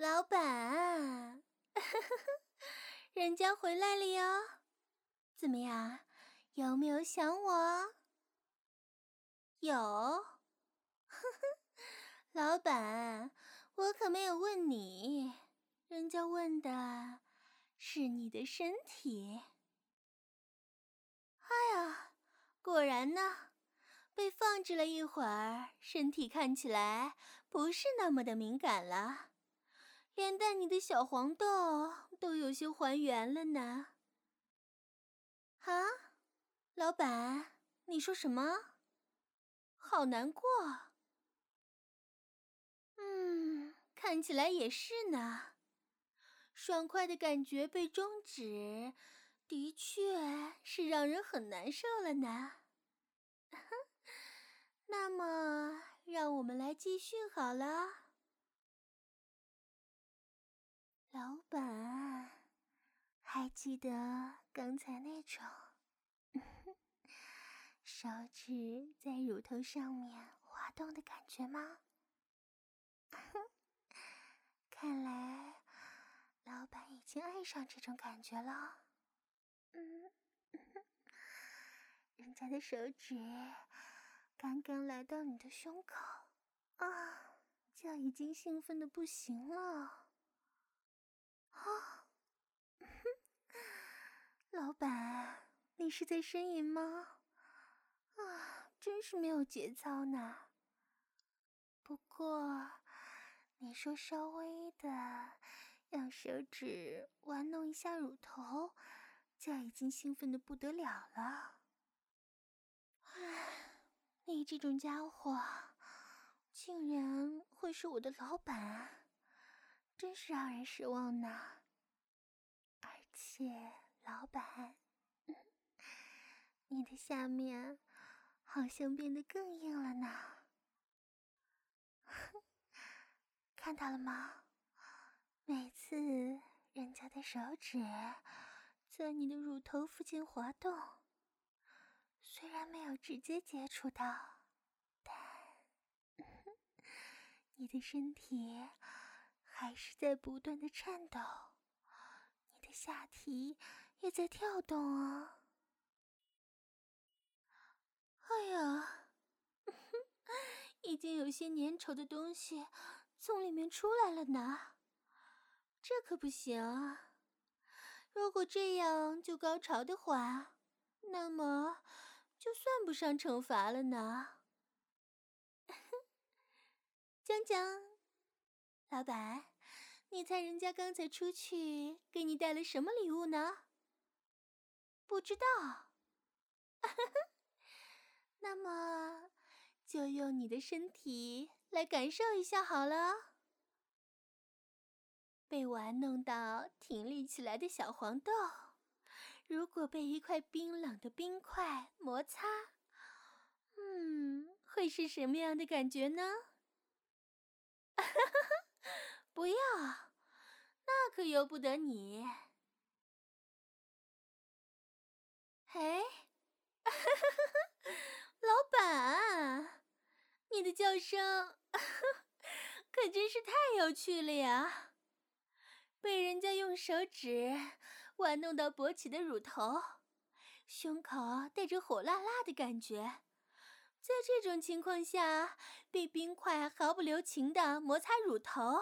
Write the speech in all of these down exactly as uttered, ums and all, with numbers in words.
老板，人家回来了哟。怎么样，有没有想我？有。老板，我可没有问你，人家问的是你的身体。哎呀，果然呢，被放置了一会儿，身体看起来不是那么的敏感了，连带你的小黄豆都有些还原了呢。啊，老板，你说什么？好难过。嗯，看起来也是呢。爽快的感觉被终止，的确是让人很难受了呢。那么，让我们来继续好了。老板，还记得刚才那种手指在乳头上面滑动的感觉吗？看来老板已经爱上这种感觉了。嗯，人家的手指刚刚来到你的胸口啊，就已经兴奋的不行了。啊，老板，你是在呻吟吗？啊，真是没有节操呢。不过，你说稍微的用手指玩弄一下乳头，就已经兴奋的不得了了。唉，你这种家伙，竟然会是我的老板，真是让人失望呢。而且，老板，你的下面好像变得更硬了呢。看到了吗？每次人家的手指在你的乳头附近滑动，虽然没有直接接触到，但你的身体还是在不断的颤抖，你的下体也在跳动啊。哎呀，已经有些粘稠的东西从里面出来了呢，这可不行啊。如果这样就高潮的话，那么就算不上惩罚了呢。江江，老板，你猜人家刚才出去给你带了什么礼物呢？不知道。那么就用你的身体来感受一下好了。被玩弄到挺立起来的小黄豆，如果被一块冰冷的冰块摩擦，嗯，会是什么样的感觉呢？不要，那可由不得你。嘿，老板，你的叫声可真是太有趣了呀！被人家用手指玩弄到勃起的乳头，胸口带着火辣辣的感觉，在这种情况下，被冰块毫不留情地摩擦乳头，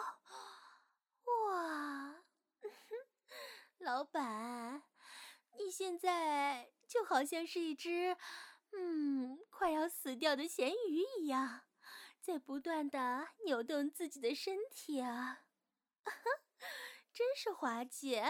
哇！老板，你现在就好像是一只，嗯，快要死掉的咸鱼一样，在不断地扭动自己的身体啊，真是滑稽。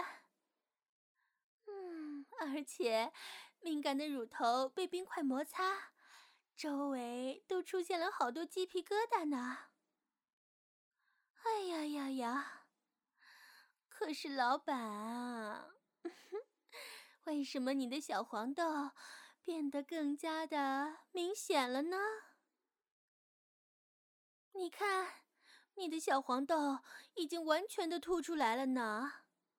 嗯，而且敏感的乳头被冰块摩擦，周围都出现了好多鸡皮疙瘩呢。哎呀呀呀！可是老板啊，为什么你的小黄豆变得更加的明显了呢？你看，你的小黄豆已经完全的凸出来了呢。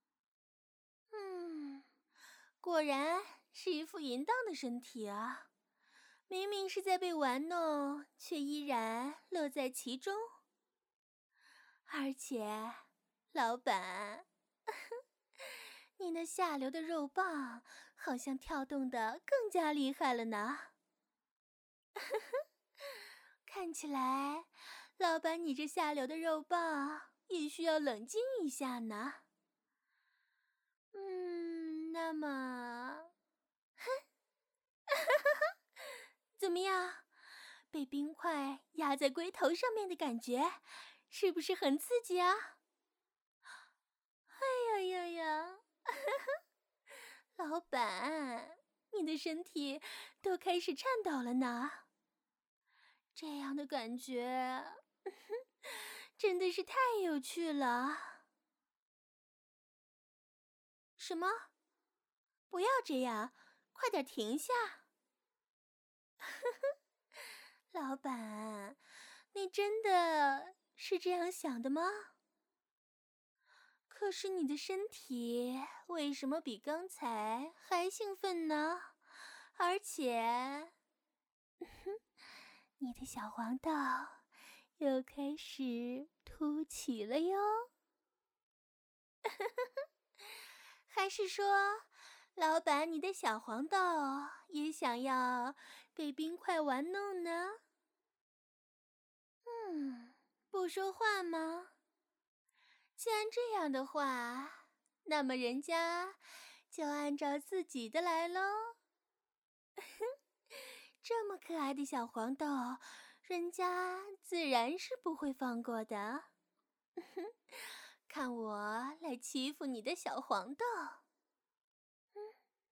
嗯，果然是一副淫荡的身体啊！明明是在被玩弄，却依然乐在其中。而且， 老板，你那下流的肉棒好像跳动得更加厉害了呢。看起来，老板你这下流的肉棒也需要冷静一下呢。嗯，那么，哼，怎么样？被冰块压在龟头上面的感觉，是不是很刺激啊？哎呀呀呀！老板，你的身体都开始颤抖了呢。这样的感觉，真的是太有趣了。什么？不要这样，快点停下！老板，你真的是这样想的吗？可是你的身体为什么比刚才还兴奋呢？而且，你的小黄豆又开始凸起了哟。还是说，老板你的小黄豆也想要被冰块玩弄呢？嗯，不说话吗？既然这样的话，那么人家就按照自己的来喽。这么可爱的小黄豆，人家自然是不会放过的。看我来欺负你的小黄豆。嗯，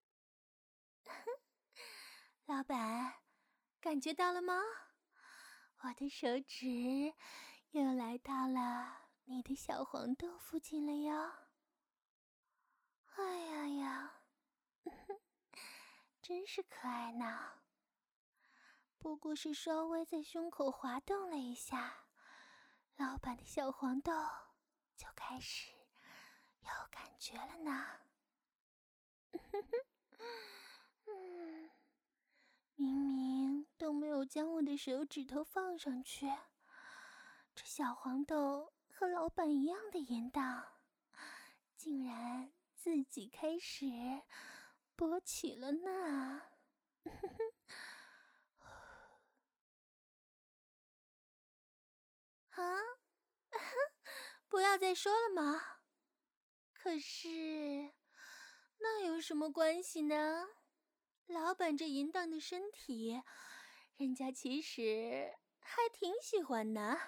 老板，感觉到了吗？我的手指又来到了你的小黄豆附近了哟。哎呀呀，真是可爱呢。不过是稍微在胸口滑动了一下，老板的小黄豆就开始有感觉了呢。嗯，明明都没有将我的手指头放上去，这小黄豆和老板一样的淫荡，竟然自己开始勃起了呢。啊，不要再说了嘛。可是，那有什么关系呢？老板这淫荡的身体，人家其实还挺喜欢呢。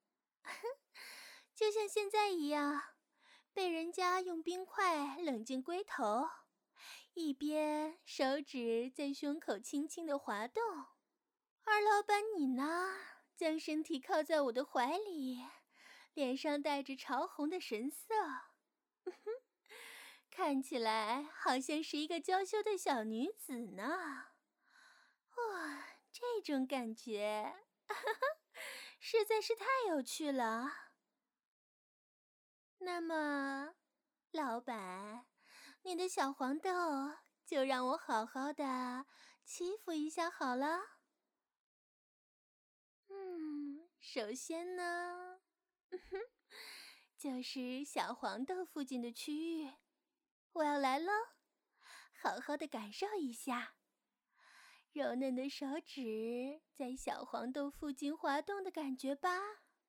就像现在一样，被人家用冰块冷进龟头，一边手指在胸口轻轻的滑动，而老板你呢，将身体靠在我的怀里，脸上带着潮红的神色，看起来好像是一个娇羞的小女子呢。哇，这种感觉实在是太有趣了。那么，老板，你的小黄豆就让我好好的欺负一下好了。嗯，首先呢，就是小黄豆附近的区域，我要来喽，好好的感受一下柔嫩的手指在小黄豆附近滑动的感觉吧。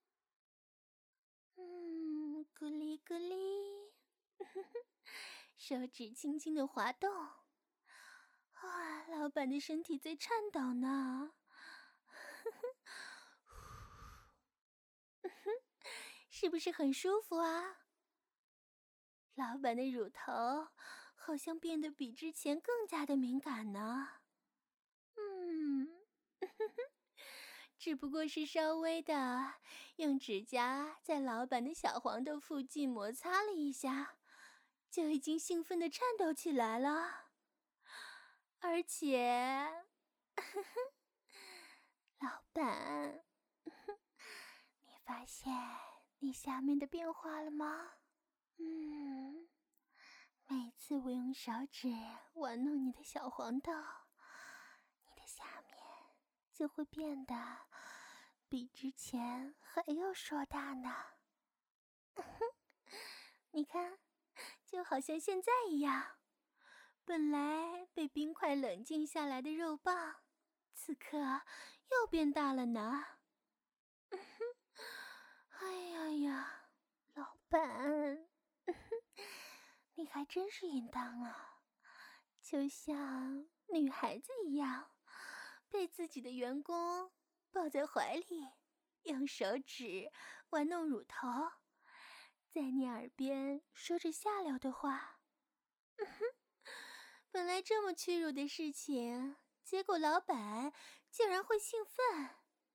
嗯，咕哩咕哩，手指轻轻的滑动。哇，老板的身体在颤抖呢。是不是很舒服啊？老板的乳头好像变得比之前更加的敏感呢。嗯，只不过是稍微的用指甲在老板的小黄豆附近摩擦了一下，就已经兴奋的颤抖起来了。而且，老板，你发现你下面的变化了吗？嗯，每次我用手指玩弄你的小黄豆，你的下面就会变得比之前还要硕大呢。 你看，就好像现在一样，本来被冰块冷静下来的肉棒，此刻又变大了呢。哎呀呀，老板，你还真是淫荡啊，就像女孩子一样，被自己的员工抱在怀里，用手指玩弄乳头，在你耳边说着下流的话。本来这么屈辱的事情，结果老板竟然会兴奋，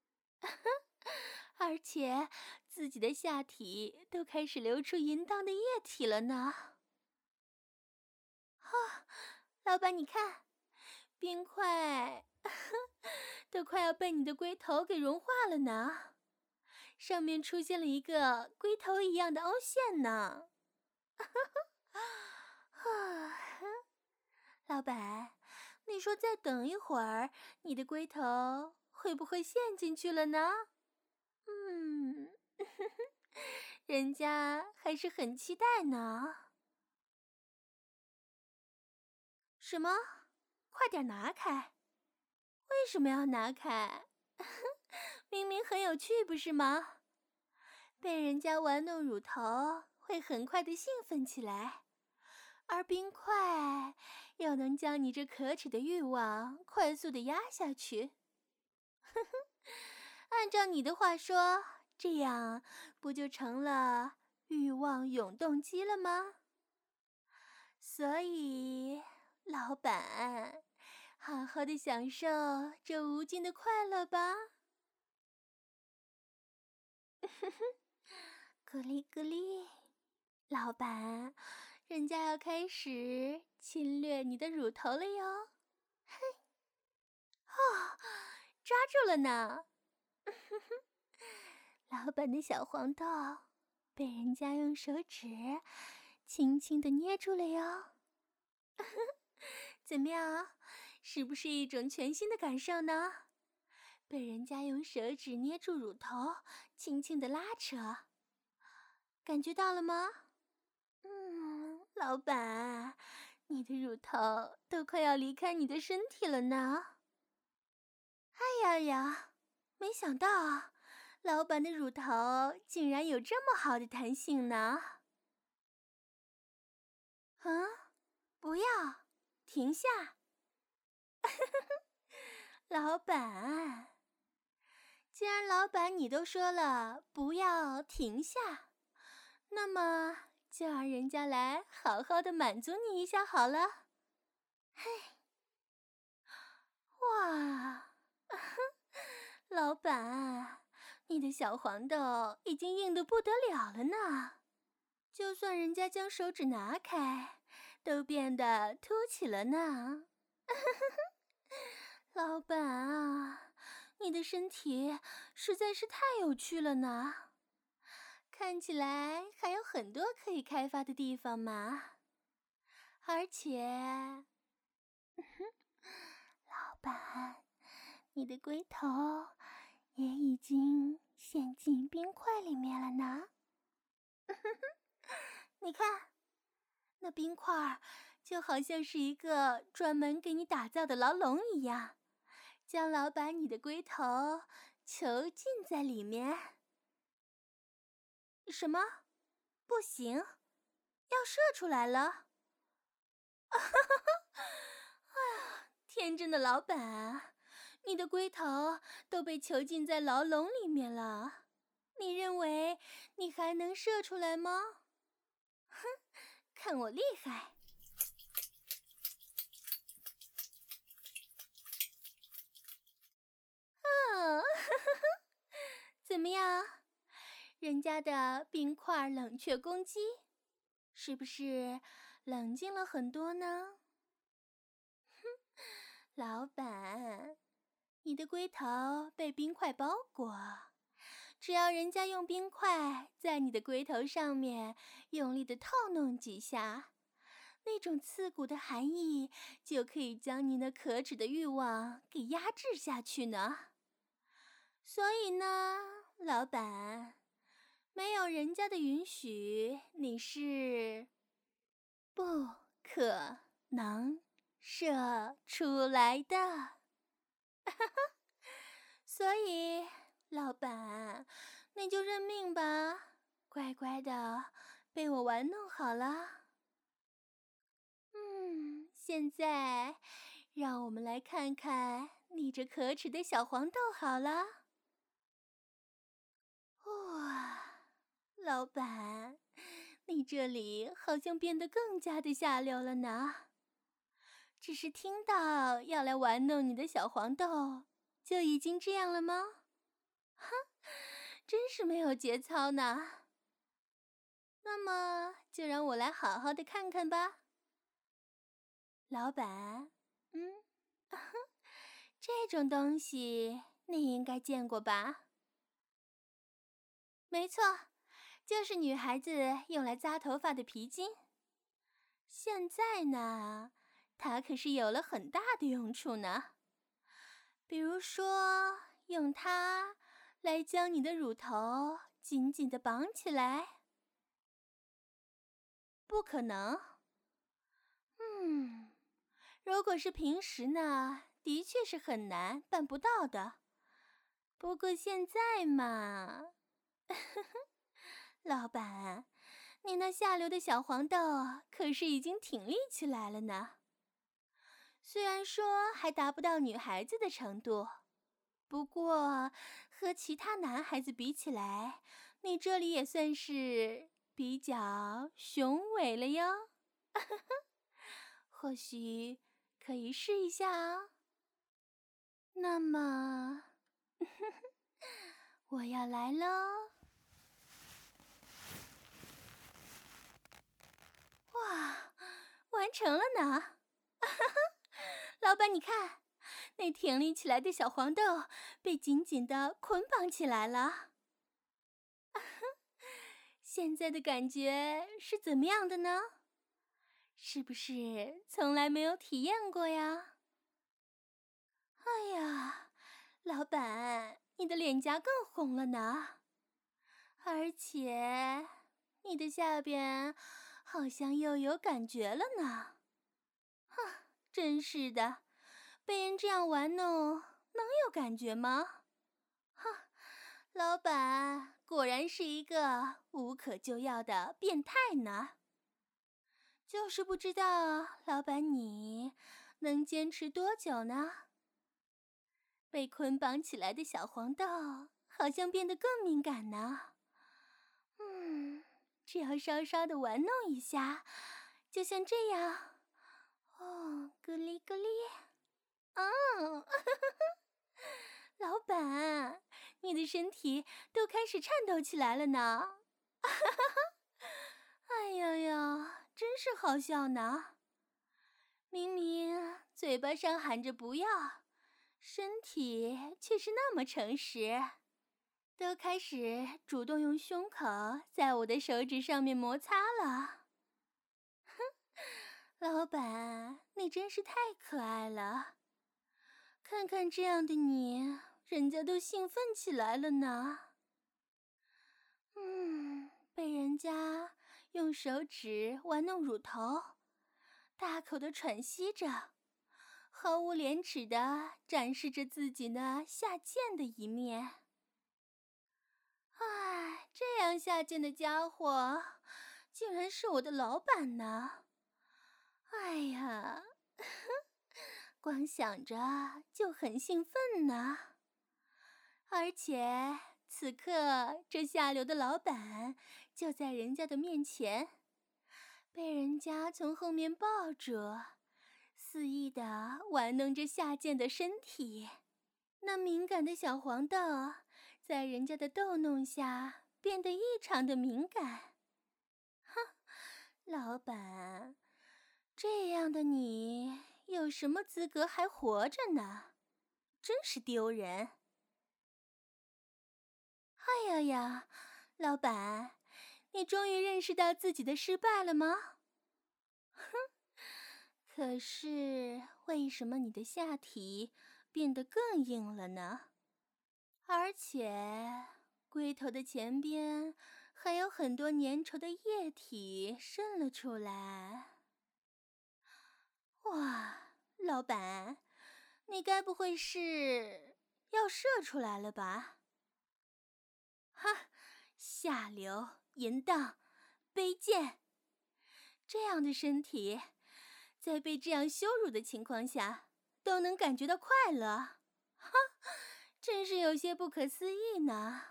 而且自己的下体都开始流出淫荡的液体了呢。啊，老板你看，冰块都快要被你的龟头给融化了呢，上面出现了一个龟头一样的凹陷呢。老板，你说再等一会儿，你的龟头会不会陷进去了呢？嗯，人家还是很期待呢。什么？快点拿开！为什么要拿开？明明很有趣，不是吗？被人家玩弄乳头，会很快的兴奋起来。而冰块又能将你这可耻的欲望快速的压下去。呵呵，按照你的话说，这样不就成了欲望永动机了吗？所以，老板，好好的享受这无尽的快乐吧。呵呵，咕哩咕哩，老板，人家要开始侵略你的乳头了哟！嘿，哦，抓住了呢！老板的小黄豆被人家用手指轻轻地捏住了哟。怎么样？是不是一种全新的感受呢？被人家用手指捏住乳头，轻轻地拉扯，感觉到了吗？嗯，老板，你的乳头都快要离开你的身体了呢。哎呀呀，没想到啊，老板的乳头竟然有这么好的弹性呢。嗯，不要，停下。老板，既然老板你都说了不要停下，那么就让人家来好好的满足你一下好了。嘿，哇，老板，你的小黄豆已经硬得不得了了呢，就算人家将手指拿开，都变得凸起了呢。老板啊，你的身体实在是太有趣了呢，看起来还有很多可以开发的地方嘛。而且，老板，你的龟头也已经陷进冰块里面了呢。你看，那冰块就好像是一个专门给你打造的牢笼一样，将老板你的龟头囚禁在里面。什么？不行，要射出来了！哎呀，天真的老板，你的龟头都被囚禁在牢笼里面了，你认为你还能射出来吗？哼，看我厉害！啊，怎么样？人家的冰块冷却攻击，是不是冷静了很多呢？哼，老板，你的龟头被冰块包裹，只要人家用冰块在你的龟头上面用力的套弄几下，那种刺骨的寒意就可以将你那可耻的欲望给压制下去呢。所以呢，老板， 没有人家的允许，你是不可能射出来的。所以，老板，你就认命吧，乖乖的被我玩弄好了。嗯，现在让我们来看看你这可耻的小黄豆好了。哇，老板，你这里好像变得更加的下流了呢。只是听到要来玩弄你的小黄豆，就已经这样了吗？哼，真是没有节操呢。那么，就让我来好好的看看吧。老板，嗯，这种东西你应该见过吧？没错，就是女孩子用来扎头发的皮筋。现在呢，它可是有了很大的用处呢。比如说，用它来将你的乳头紧紧地绑起来。不可能。嗯，如果是平时呢，的确是很难办不到的。不过现在嘛，老板，你那下流的小黄豆可是已经挺立起来了呢。虽然说还达不到女孩子的程度，不过和其他男孩子比起来，你这里也算是比较雄伟了哟。或许可以试一下啊。那么，我要来喽！哇，完成了呢！老板，你看，那挺立起来的小黄豆被紧紧地捆绑起来了。现在的感觉是怎么样的呢？是不是从来没有体验过呀？哎呀，老板，你的脸颊更红了呢，而且你的下边好像又有感觉了呢。哼，真是的，被人这样玩弄，能有感觉吗？哼，老板果然是一个无可救药的变态呢。就是不知道老板你能坚持多久呢？被捆绑起来的小黄豆好像变得更敏感呢。嗯，只要稍稍的玩弄一下，就像这样。哦，咕哩咕哩。嗯，老板，你的身体都开始颤抖起来了呢。哎呀呀，真是好笑呢。明明嘴巴上喊着不要，身体却是那么诚实，都开始主动用胸口在我的手指上面摩擦了。哼，老板，你真是太可爱了。看看这样的你，人家都兴奋起来了呢。嗯，被人家用手指玩弄乳头，大口的喘息着，毫无廉耻地展示着自己那下贱的一面。唉，这样下贱的家伙，竟然是我的老板呢！哎呀，光想着就很兴奋呢。而且此刻这下流的老板就在人家的面前，被人家从后面抱住，肆意地玩弄着下贱的身体。那敏感的小黄豆在人家的逗弄下变得异常的敏感。哼，老板，这样的你有什么资格还活着呢？真是丢人。哎呀呀，老板，你终于认识到自己的失败了吗？哼，可是为什么你的下体变得更硬了呢？而且龟头的前边还有很多粘稠的液体渗了出来。哇，老板，你该不会是要射出来了吧？哈，下流、淫荡、卑贱，这样的身体，在被这样羞辱的情况下，都能感觉到快乐，哈，真是有些不可思议呢。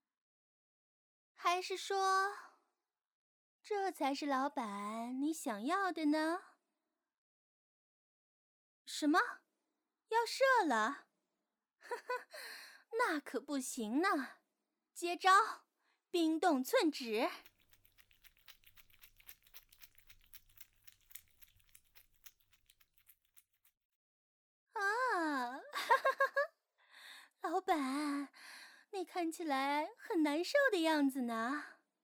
还是说，这才是老板你想要的呢？什么？要射了？呵呵，那可不行呢！接招，冰冻寸指！啊，哈哈哈！老板，你看起来很难受的样子呢。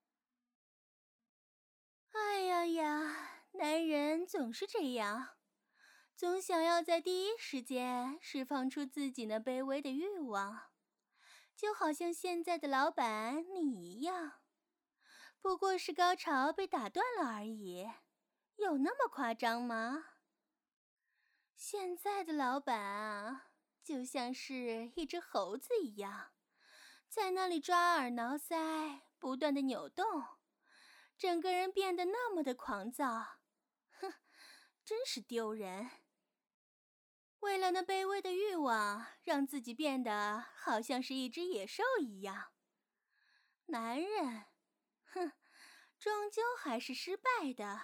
哎呀呀，男人总是这样，总想要在第一时间释放出自己那卑微的欲望，就好像现在的老板你一样，不过是高潮被打断了而已，有那么夸张吗？现在的老板啊，就像是一只猴子一样，在那里抓耳挠腮，不断的扭动，整个人变得那么的狂躁，哼，真是丢人。为了那卑微的欲望，让自己变得好像是一只野兽一样。男人，哼，终究还是失败的。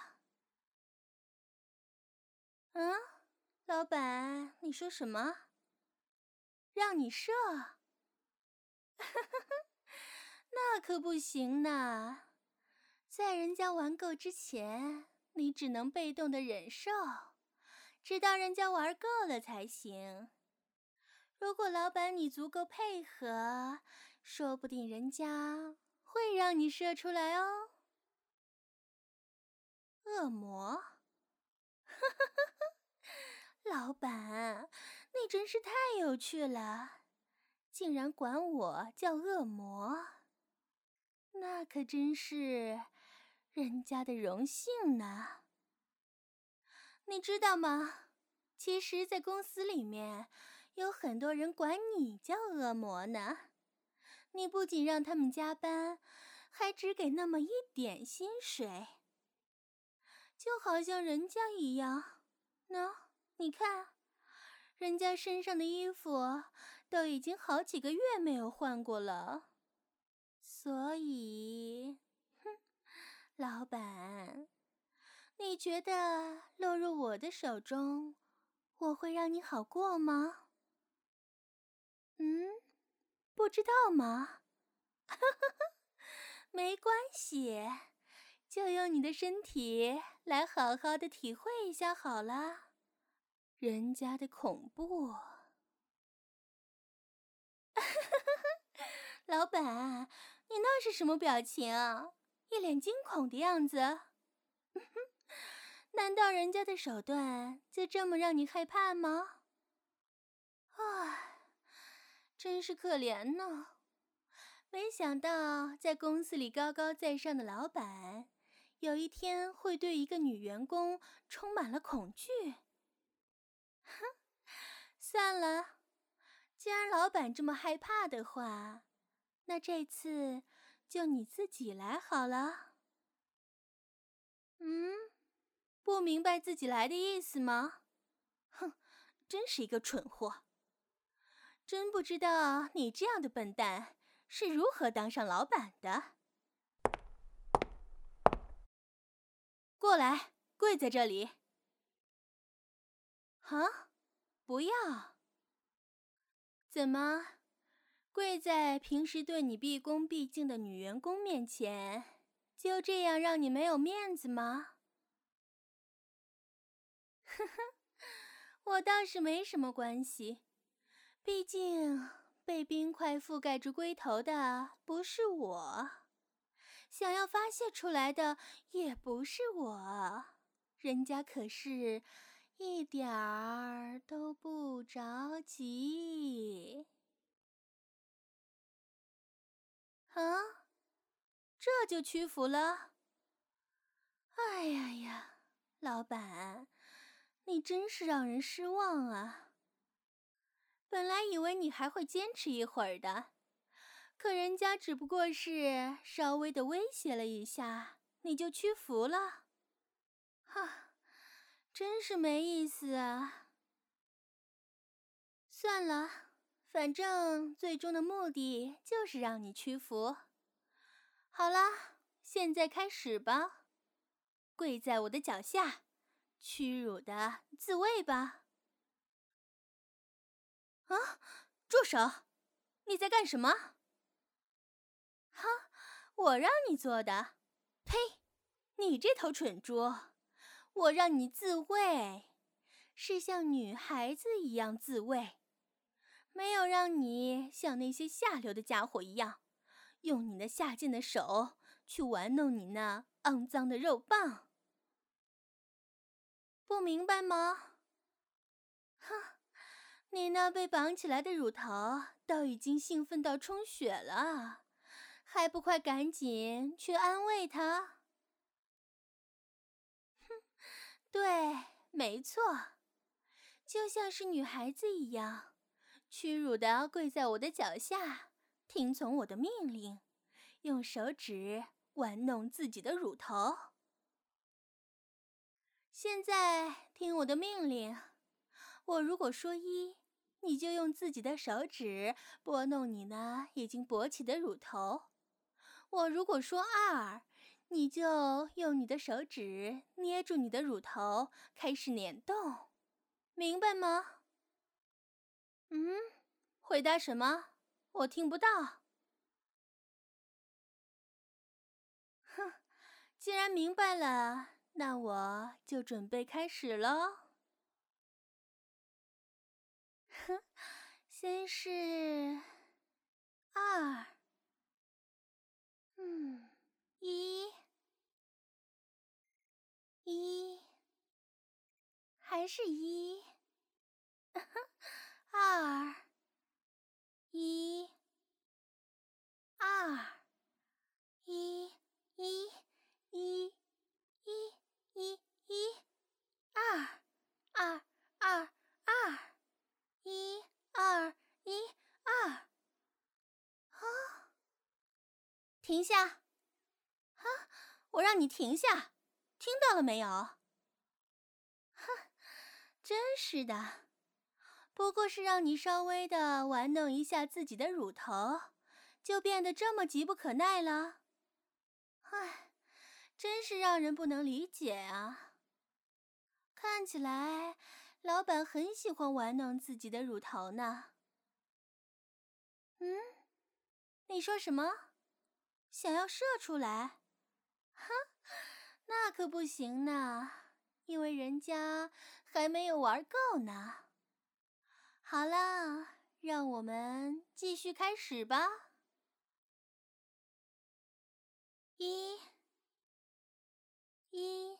嗯，老板，你说什么？让你射？那可不行呢。在人家玩够之前，你只能被动的忍受，直到人家玩够了才行。如果老板你足够配合，说不定人家会让你射出来哦。恶魔？老板，你真是太有趣了，竟然管我叫恶魔，那可真是人家的荣幸呢。你知道吗？其实，在公司里面，有很多人管你叫恶魔呢。你不仅让他们加班，还只给那么一点薪水，就好像人家一样。喏，你看，人家身上的衣服都已经好几个月没有换过了。所以，哼，老板，你觉得落入我的手中，我会让你好过吗？嗯，不知道吗？没关系，就用你的身体来好好的体会一下好了，人家的恐怖。老板，你那是什么表情啊？一脸惊恐的样子。难道人家的手段就这么让你害怕吗？唉，真是可怜呢。没想到在公司里高高在上的老板，有一天会对一个女员工充满了恐惧。哼，算了，既然老板这么害怕的话，那这次就你自己来好了。嗯，不明白自己来的意思吗？哼，真是一个蠢货。真不知道你这样的笨蛋是如何当上老板的。过来，跪在这里。啊，不要。怎么，跪在平时对你毕恭毕敬的女员工面前，就这样让你没有面子吗？呵呵，我倒是没什么关系，毕竟被冰块覆盖住龟头的不是我，想要发泄出来的也不是我，人家可是一点儿都不着急。啊， 这就屈服了？哎呀呀，老板，你真是让人失望啊！本来以为你还会坚持一会儿的，可人家只不过是稍微的威胁了一下，你就屈服了。哈，真是没意思啊！算了，反正最终的目的就是让你屈服。好了，现在开始吧，跪在我的脚下，屈辱的自卫吧。啊，住手！你在干什么？哈，我让你做的。呸！你这头蠢猪，我让你自卫，是像女孩子一样自卫，没有让你像那些下流的家伙一样，用你那下贱的手去玩弄你那肮脏的肉棒。不明白吗？哼，你那被绑起来的乳头都已经兴奋到充血了，还不快赶紧去安慰他？哼，对，没错，就像是女孩子一样，屈辱地跪在我的脚下，听从我的命令，用手指玩弄自己的乳头。现在听我的命令，我如果说一，你就用自己的手指拨弄你那已经勃起的乳头；我如果说二，你就用你的手指捏住你的乳头，开始捻动，明白吗？嗯，回答什么？我听不到。哼，既然明白了，那我就准备开始喽。哼，先是二，嗯，一，一，还是一，二，一，二，一，一，一，一，一，一，二，二，二，二，一，二，一，二。啊！停下！啊！我让你停下，听到了没有？哼，真是的，不过是让你稍微的玩弄一下自己的乳头，就变得这么急不可耐了。唉，真是让人不能理解啊！看起来，老板很喜欢玩弄自己的乳头呢。嗯，你说什么？想要射出来？哼，那可不行呢，因为人家还没有玩够呢。好了，让我们继续开始吧。一，一，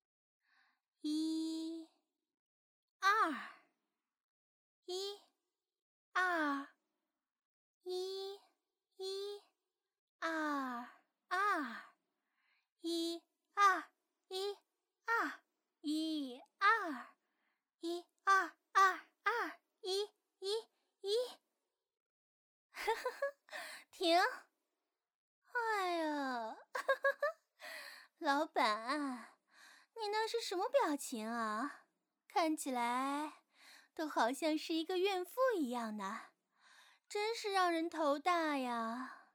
一，二，一，二，一，一，二，二，一，二，一，二，一，二，一，二，二，二，一，一，一。呵呵呵，停！哎呀，老板，你那是什么表情啊？看起来都好像是一个怨妇一样呢，真是让人头大呀。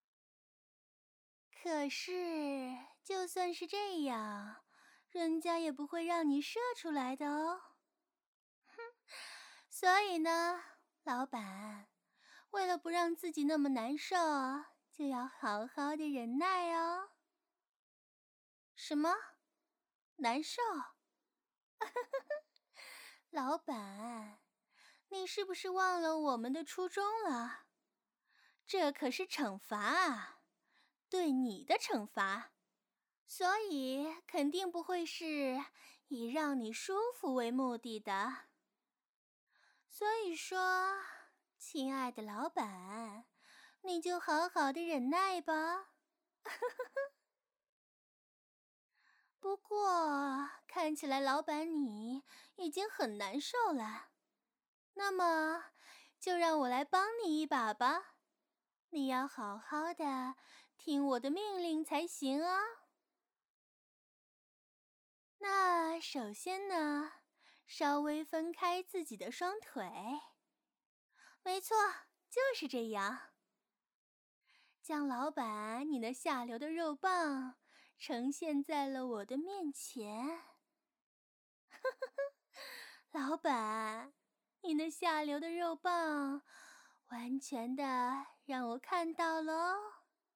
可是，就算是这样，人家也不会让你射出来的哦。哼，所以呢，老板，为了不让自己那么难受，就要好好的忍耐哦。什么？难受？老板，你是不是忘了我们的初衷了？这可是惩罚啊，对你的惩罚，所以肯定不会是以让你舒服为目的的。所以说，亲爱的老板，你就好好的忍耐吧。 不过，看起来老板你已经很难受了。那么，就让我来帮你一把吧。你要好好的听我的命令才行啊。那首先呢，稍微分开自己的双腿。没错，就是这样。将老板你那下流的肉棒呈现在了我的面前。老板，你那下流的肉棒完全的让我看到了哦。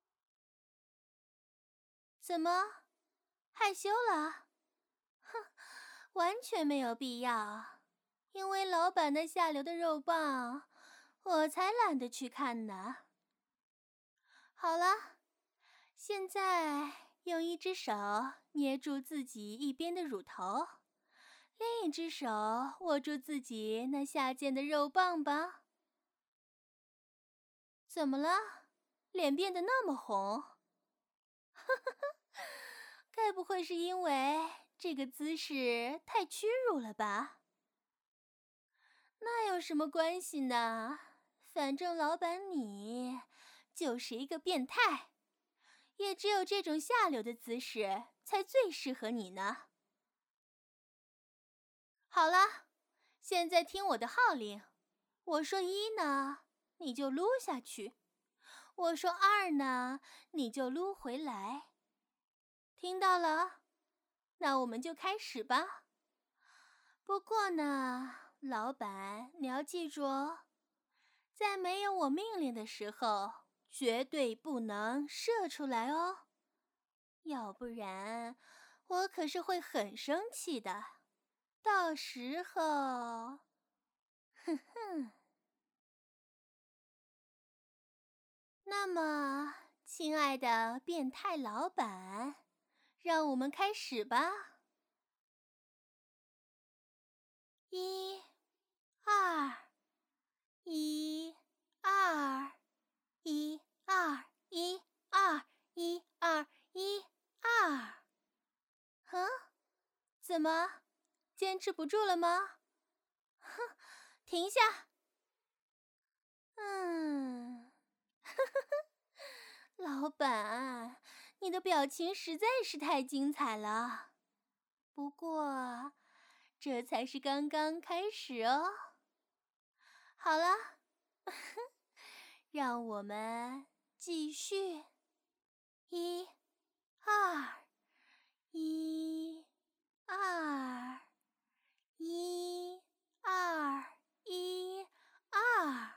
怎么，害羞了？哼，完全没有必要，因为老板那下流的肉棒，我才懒得去看呢。好了，现在用一只手捏住自己一边的乳头，另一只手握住自己那下贱的肉棒吧。怎么了？脸变得那么红？该不会是因为这个姿势太屈辱了吧？那有什么关系呢？反正老板你就是一个变态，也只有这种下流的姿势才最适合你呢。好了，现在听我的号令，我说一呢，你就撸下去；我说二呢，你就撸回来。听到了？那我们就开始吧。不过呢，老板，你要记住哦，在没有我命令的时候，绝对不能射出来哦，要不然我可是会很生气的。到时候，哼哼。那么，亲爱的变态老板，让我们开始吧。一、二，一、二，一、二，一、二，一、二，一、二。哼，怎么，坚持不住了吗？哼，停下。嗯，老板，你的表情实在是太精彩了。不过，这才是刚刚开始哦。好了，让我们继续。一、二，一、二，一、二，一、二。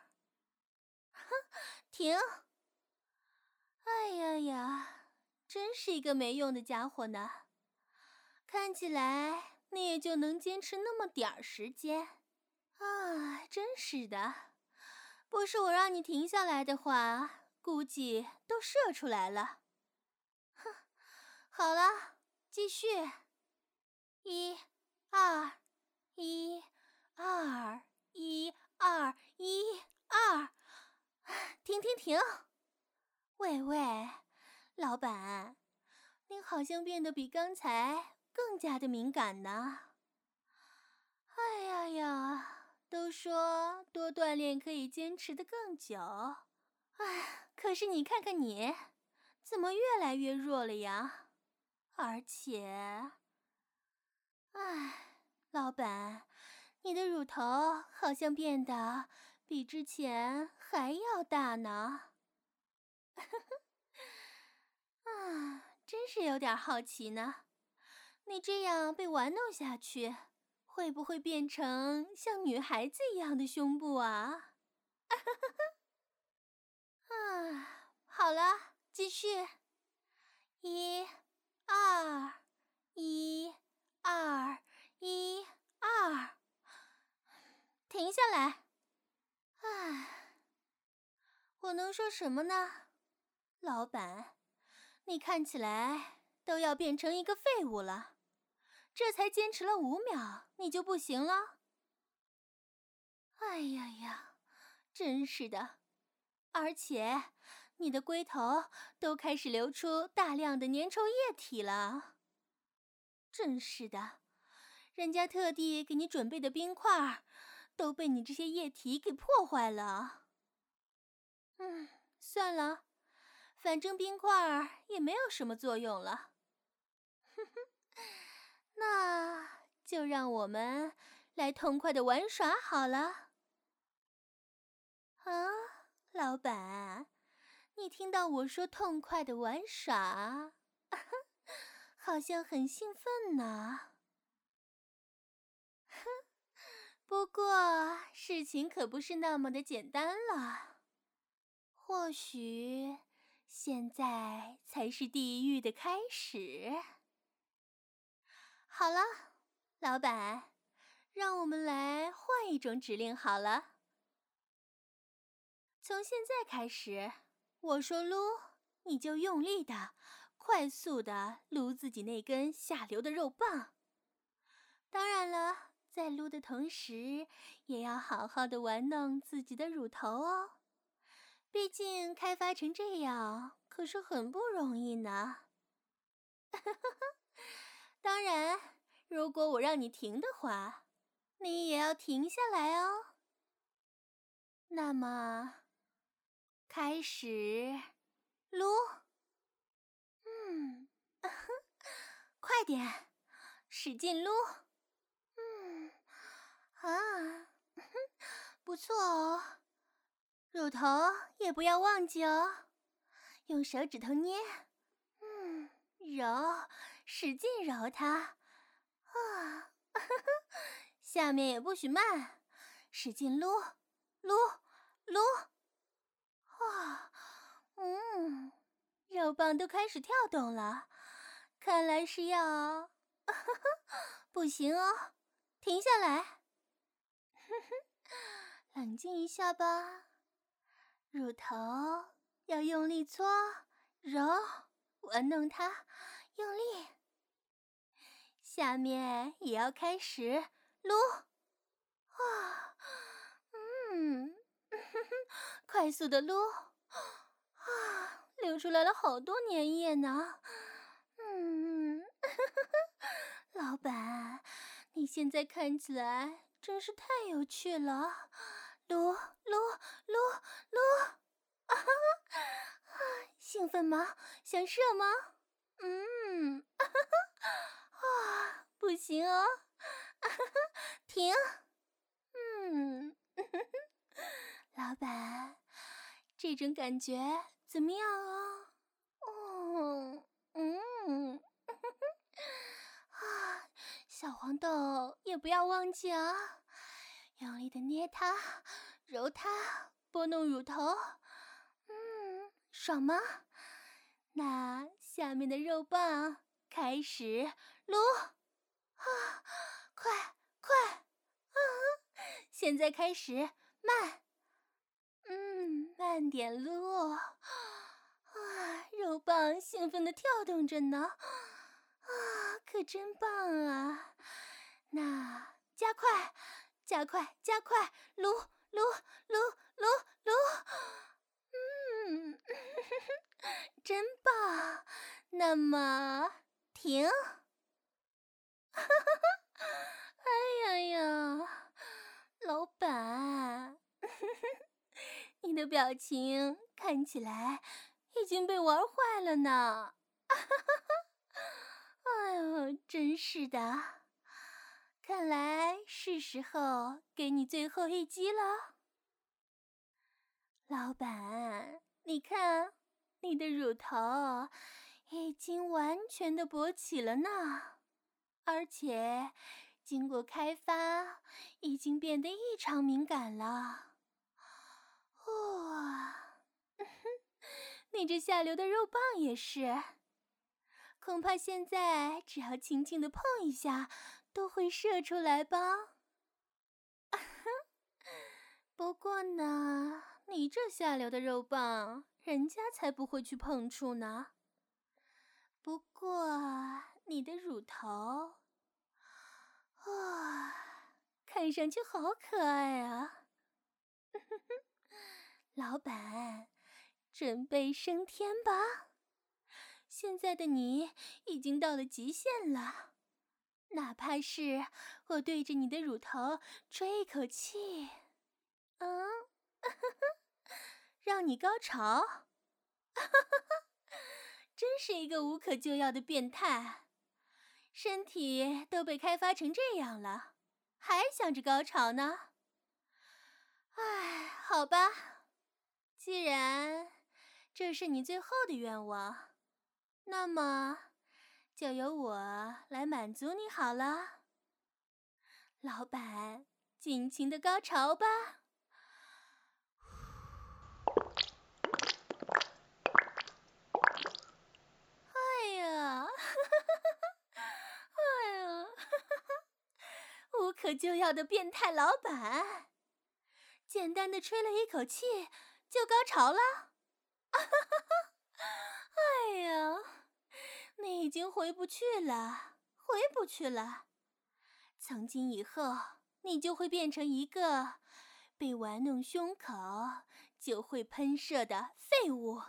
停！哎呀呀，真是一个没用的家伙呢。看起来你也就能坚持那么点儿时间啊！真是的，不是我让你停下来的话，估计都射出来了。哼，好了，继续。一、二，一、二，一、二，一、二。停停停！喂喂，老板，你好像变得比刚才更加的敏感呢。哎呀呀，都说多锻炼可以坚持得更久。哎，可是你看看你，怎么越来越弱了呀？而且，哎，老板，你的乳头好像变得比之前还要大呢。啊，真是有点好奇呢。你这样被玩弄下去，会不会变成像女孩子一样的胸部啊？啊，好了，继续。一、二，一、二，一、二。停下来。唉，我能说什么呢？老板，你看起来都要变成一个废物了，这才坚持了五秒，你就不行了？哎呀呀，真是的！而且你的龟头都开始流出大量的粘稠液体了。真是的，人家特地给你准备的冰块都被你这些液体给破坏了。嗯，算了，反正冰块也没有什么作用了。哼哼，那就让我们来痛快的玩耍好了。啊，老板，你听到我说痛快的玩耍，好像很兴奋呢。哼，不过事情可不是那么的简单了。或许现在才是地狱的开始。好了，老板，让我们来换一种指令好了。从现在开始，我说撸，你就用力的、快速的撸自己那根下流的肉棒。当然了，在撸的同时，也要好好的玩弄自己的乳头哦。毕竟开发成这样，可是很不容易呢。当然，如果我让你停的话，你也要停下来哦。那么，开始撸。嗯，快点，使劲撸。嗯，啊，不错哦。乳头也不要忘记哦，用手指头捏，嗯，揉，使劲揉它。啊，下面也不许慢，使劲撸，撸，撸。啊，嗯，肉棒都开始跳动了，看来是要……不行哦，停下来。冷静一下吧。乳头要用力搓、揉、玩弄它，用力。下面也要开始撸。啊，嗯，快速的撸。啊，流出来了好多粘液呢。嗯，老板，你现在看起来真是太有趣了。撸撸撸撸，啊，兴奋吗？想射吗？嗯，啊，不行哦，停。嗯，老板，这种感觉怎么样啊？哦，嗯，啊，小黄豆也不要忘记啊，用力的捏它，揉它，拨弄乳头。嗯，爽吗？那下面的肉棒开始撸。啊，快快！啊，现在开始慢。嗯，慢点撸。啊，肉棒兴奋地跳动着呢。啊，可真棒啊！那加快，加快，加快，撸撸撸撸撸。嗯，真棒。那么停。哎呀呀，老板，你的表情看起来已经被玩坏了呢。哎呦，真是的，看来是时候给你最后一击了。老板，你看，你的乳头已经完全的勃起了呢，而且经过开发，已经变得异常敏感了。哇，你这下流的肉棒也是，恐怕现在只要轻轻的碰一下，都会射出来吧？不过呢，你这下流的肉棒，人家才不会去碰触呢。不过你的乳头，哇，看上去好可爱啊！老板， 准备升天吧。现在的你已经到了极限了，哪怕是我对着你的乳头吹一口气，嗯，让你高潮，真是一个无可救药的变态，身体都被开发成这样了，还想着高潮呢？唉，好吧，既然这是你最后的愿望，那么就由我来满足你好了。老板，尽情的高潮吧。哎呀，哎呀，无可救药的变态老板，简单的吹了一口气就高潮了。哎呀，你已经回不去了，回不去了。从今以后，你就会变成一个被玩弄胸口就会喷射的废物。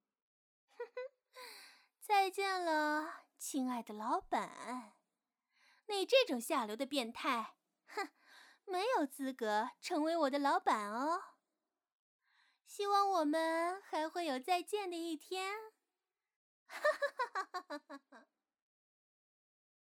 再见了，亲爱的老板。你这种下流的变态，哼，没有资格成为我的老板哦。希望我们还会有再见的一天。哈哈哈哈哈哈。